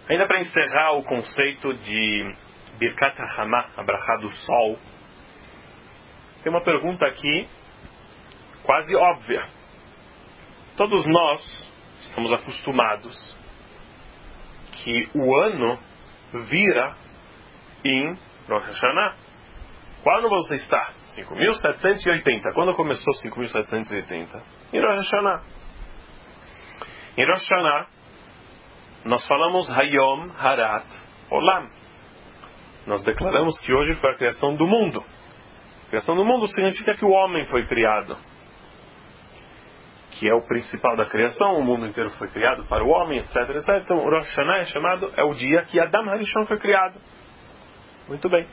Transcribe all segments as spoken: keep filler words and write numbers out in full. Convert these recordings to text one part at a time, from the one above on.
Ainda para encerrar o conceito de Birkat HaHamah, a brachá do sol, tem uma pergunta aqui quase óbvia. Todos nós estamos acostumados que o ano vira em Rosh Hashanah. Qual ano você está? cinco mil setecentos e oitenta. Quando começou cinco mil setecentos e oitenta? Em Rosh Hashanah. Em Rosh Hashanah, nós falamos Hayom Harat Olam. Nós declaramos que hoje foi a criação do mundo. A criação do mundo significa que o homem foi criado, que é o principal da criação. O mundo inteiro foi criado para o homem, etc, etcétera. Então, o Rosh Hashanah é chamado, é o dia que Adam Harishon foi criado. Muito bem.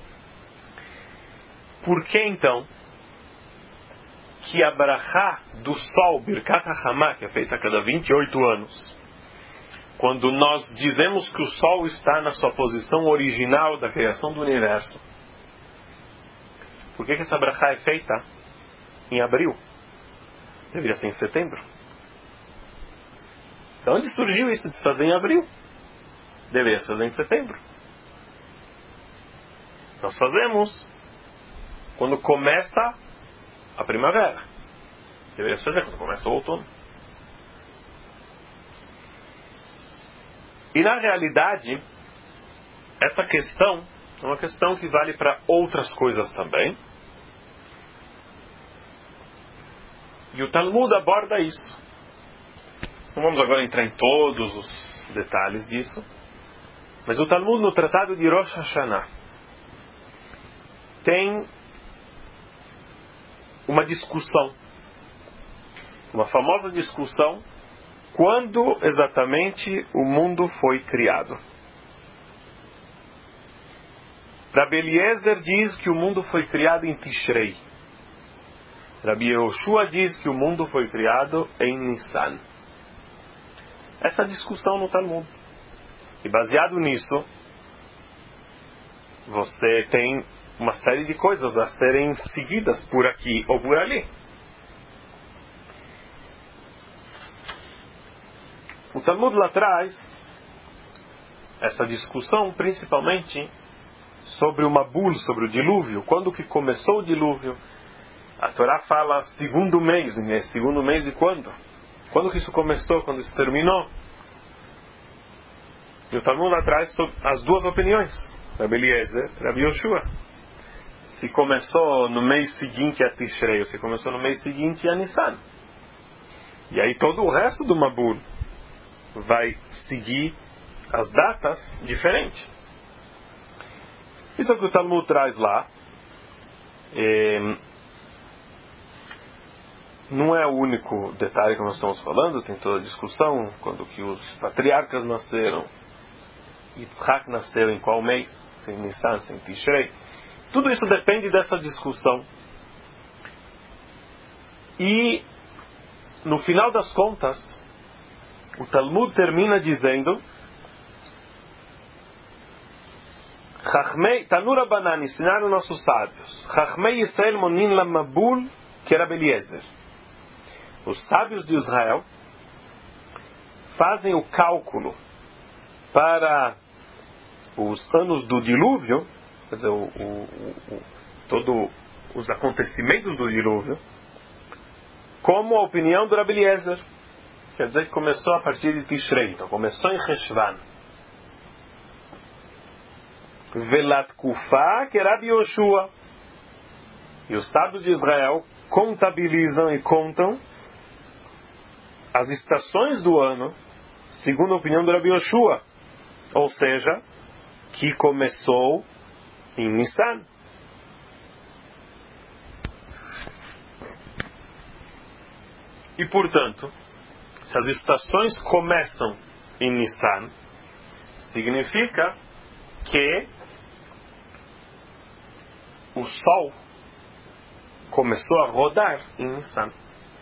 Por que então que a brachá do sol, Birkat HaHamah, que é feita a cada vinte e oito anos, quando nós dizemos que o sol está na sua posição original da criação do universo, por que que essa brachá é feita em abril? Deveria ser em setembro. De onde surgiu isso de se fazer em abril? Deveria se fazer em setembro. Nós fazemos quando começa a primavera. Deveria se fazer quando começa o outono. E na realidade, essa questão é uma questão que vale para outras coisas também. E o Talmud aborda isso. Não vamos agora entrar em todos os detalhes disso. Mas o Talmud, no Tratado de Rosh Hashanah, tem uma discussão, uma famosa discussão, quando exatamente o mundo foi criado. Rabbi Eliezer diz que o mundo foi criado em Tishrei. Rabbi Yehoshua diz que o mundo foi criado em Nissan. Essa discussão no Talmud. E baseado nisso, você tem uma série de coisas a serem seguidas por aqui ou por ali. O Talmud lá traz essa discussão principalmente sobre o Mabul, sobre o dilúvio. Quando que começou o dilúvio? A Torá fala segundo mês, né? Segundo mês e quando? Quando que isso começou? Quando isso terminou? E o Talmud lá traz as duas opiniões, Rabbi Eliezer e Rabbi Yehoshua. Se começou no mês seguinte a Tishrei, ou se começou no mês seguinte a Nissan. E aí todo o resto do Mabul vai seguir as datas diferentes. Isso é o que o Talmud traz lá. É, não é o único detalhe que nós estamos falando, tem toda a discussão, quando que os patriarcas nasceram, Yitzhak nasceu em qual mês, sem Nissan, sem Tishrei. Tudo isso depende dessa discussão. E, no final das contas, o Talmud termina dizendo: Chachmei, Tanura Banan, ensinaram nossos sábios. Chachmei Yisrael monin lamabul que era Rabbi Eliezer. Os sábios de Israel fazem o cálculo para os anos do dilúvio, quer dizer, o, o, o, todos os acontecimentos do dilúvio, como a opinião do Rabbi Eliezer. Quer dizer que começou a partir de Tishrei, então começou em Reshvan. Velat Kufa, que era Rabbi Yehoshua. E os sábios de Israel contabilizam e contam as estações do ano segundo a opinião do Rabbi Yehoshua. Ou seja, que começou em Nissan. E portanto, se as estações começam em Nissan, significa que o Sol começou a rodar em Nissan.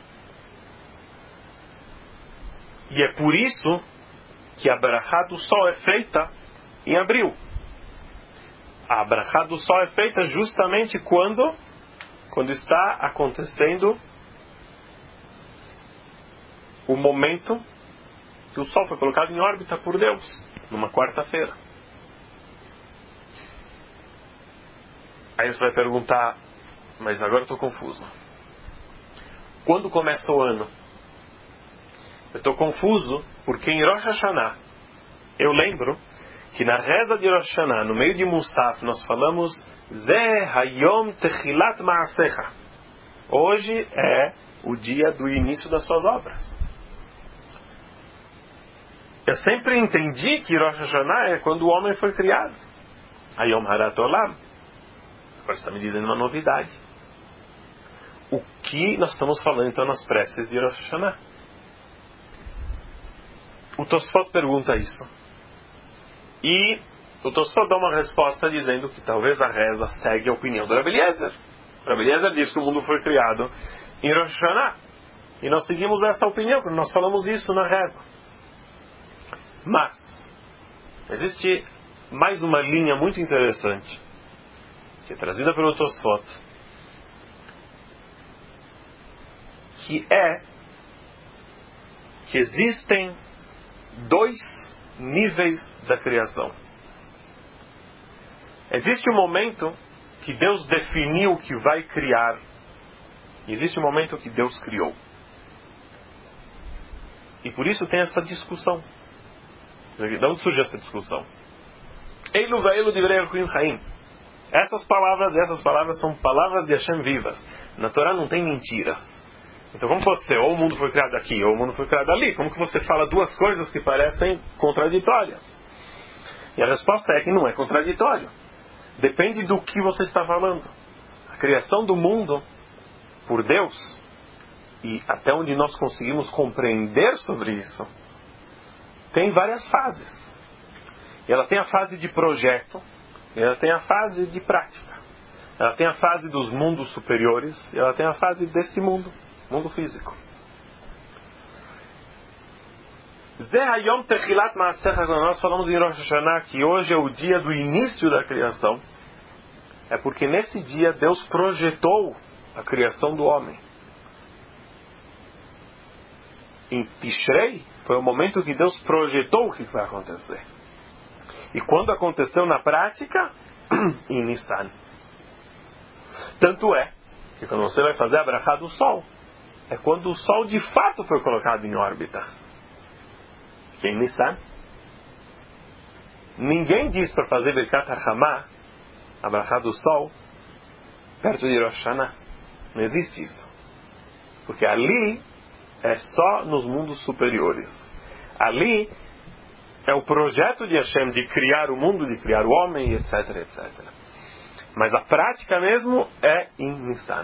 E é por isso que a brachá do Sol é feita em abril. A brachá do Sol é feita justamente quando, quando está acontecendo o momento que o Sol foi colocado em órbita por Deus, numa quarta-feira. Aí você vai perguntar, mas agora eu estou confuso. Quando começa o ano? Eu estou confuso porque em Rosh Hashanah, eu lembro que na reza de Rosh Hashanah, no meio de Musaf, nós falamos Ze Hayom Techilat Ma'asecha. Hoje é o dia do início das suas obras. Eu sempre entendi que Rosh Hashanah é quando o homem foi criado. Hayom Harat Olam. Agora você está me dizendo uma novidade. O que nós estamos falando então nas preces de Rosh Hashanah? O Tosfot pergunta isso. E o Tosfot dá uma resposta dizendo que talvez a reza segue a opinião do Rabbi Eliezer. O Rabbi Eliezer diz que o mundo foi criado em Rosh Hashanah. E nós seguimos essa opinião, porque nós falamos isso na reza. Mas, existe mais uma linha muito interessante, que é trazida pelo Tosfot, que é que existem dois níveis da criação. Existe um momento que Deus definiu que vai criar, e existe um momento que Deus criou. E por isso tem essa discussão. De onde surgiu essa discussão? Eilu ve'eilu divrei Elohim chaim. Essas palavras, essas palavras são palavras de Hashem vivas. Na Torá não tem mentiras. Então como pode ser? Ou o mundo foi criado aqui, ou o mundo foi criado ali. Como que você fala duas coisas que parecem contraditórias? E a resposta é que não é contraditório. Depende do que você está falando. A criação do mundo por Deus, e até onde nós conseguimos compreender sobre isso, tem várias fases. E ela tem a fase de projeto, e ela tem a fase de prática. Ela tem a fase dos mundos superiores, e ela tem a fase deste mundo, mundo físico. Ze Hayom Techilat Ma'asecha, quando nós falamos em Rosh Hashanah, que hoje é o dia do início da criação, é porque nesse dia Deus projetou a criação do homem. Em Tishrei foi o momento que Deus projetou o que vai acontecer. E quando aconteceu na prática, em Nissan. Tanto é que quando você vai fazer a brachá do Sol, é quando o Sol de fato foi colocado em órbita. Que é em Nissan. Ninguém diz para fazer Birkat HaChamah, a brachá do Sol, perto de Rosh Hashanah. Não existe isso. Porque ali é só nos mundos superiores. Ali é o projeto de Hashem de criar o mundo, de criar o homem, etc, etcétera. Mas a prática mesmo é em Nissan.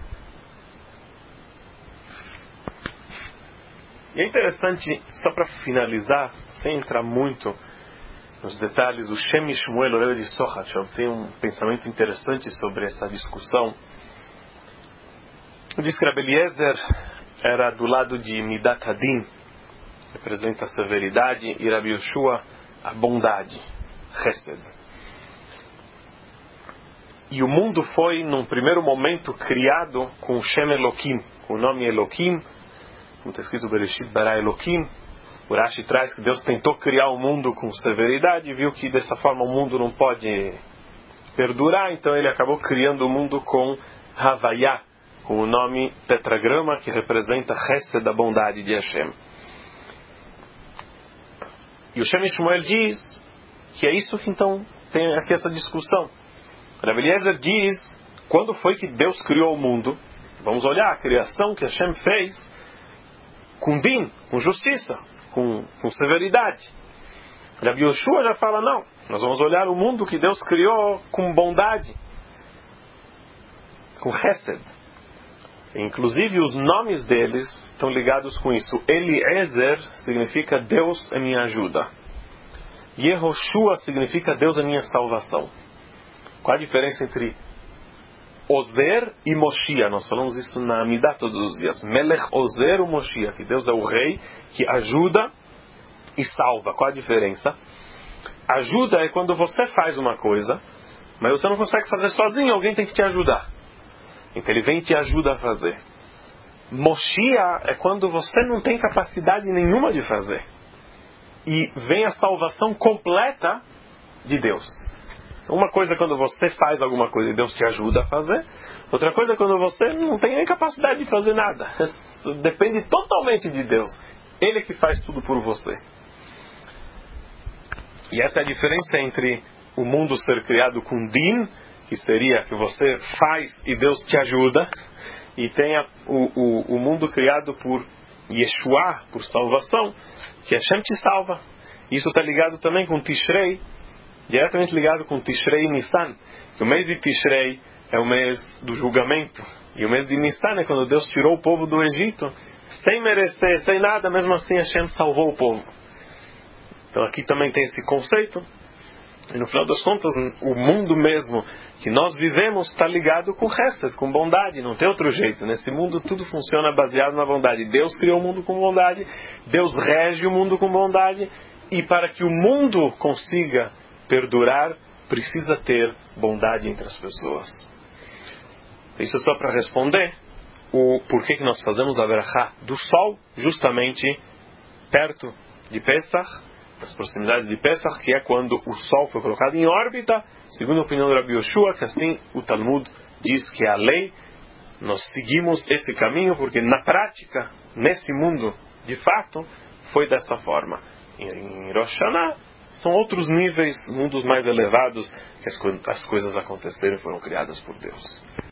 E é interessante, só para finalizar, sem entrar muito nos detalhes, o Shem Shmuel Orel de Sochachov tem um pensamento interessante sobre essa discussão. Diz que Rabbi Eliezer era do lado de Midat Hadin, representa a severidade, e Rabbi Yoshua a bondade, Chesed. E o mundo foi, num primeiro momento, criado com o Shem Elokim, com o nome Elokim, como está escrito Bereshit bara Elokim. O Rashi traz que Deus tentou criar o mundo com severidade e viu que dessa forma o mundo não pode perdurar, então ele acabou criando o mundo com Havayah, com o nome tetragrama, que representa Chesed, da bondade de Hashem. E o Shem Shmuel diz que é isso que então tem aqui essa discussão. Rabbi Eliezer diz, quando foi que Deus criou o mundo? Vamos olhar a criação que Hashem fez com din, com justiça, com, com severidade. Rabbi Yoshua já fala, não, nós vamos olhar o mundo que Deus criou com bondade, com Chesed. Inclusive os nomes deles estão ligados com isso. Eliezer significa Deus é minha ajuda. Yehoshua significa Deus é minha salvação. Qual a diferença entre Ozer e Moshiach? Nós falamos isso na Amidah todos os dias. Melech Ozer ou Moshiach, que Deus é o rei que ajuda e salva. Qual a diferença? Ajuda é quando você faz uma coisa, mas você não consegue fazer sozinho, alguém tem que te ajudar. Então ele vem e te ajuda a fazer. Moshiach é quando você não tem capacidade nenhuma de fazer. e vem a salvação completa de Deus. Uma coisa é quando você faz alguma coisa e Deus te ajuda a fazer. Outra coisa é quando você não tem nem capacidade de fazer nada. Depende totalmente de Deus. Ele é que faz tudo por você. E essa é a diferença entre o mundo ser criado com din, que seria que você faz e Deus te ajuda, e tem a, o, o, o mundo criado por Yeshua, por salvação, que Hashem te salva. Isso está ligado também com Tishrei, diretamente ligado com Tishrei e Nissan. O mês de Tishrei é o mês do julgamento, e o mês de Nissan é quando Deus tirou o povo do Egito, sem merecer, sem nada, mesmo assim Hashem salvou o povo. Então aqui também tem esse conceito. E no final das contas, o mundo mesmo que nós vivemos está ligado com Hesed, com bondade, não tem outro jeito. Nesse mundo tudo funciona baseado na bondade. Deus criou o mundo com bondade, Deus rege o mundo com bondade, e para que o mundo consiga perdurar, precisa ter bondade entre as pessoas. Isso é só para responder o porquê que nós fazemos a verachá do sol, justamente perto de Pesach, nas proximidades de Pesach, que é quando o Sol foi colocado em órbita, segundo a opinião do Rabi Yoshua, que assim o Talmud diz que é a lei. Nós seguimos esse caminho porque na prática, nesse mundo, de fato, foi dessa forma. Em Rosh Hashanah são outros níveis, mundos mais elevados, que as, co- as coisas aconteceram e foram criadas por Deus.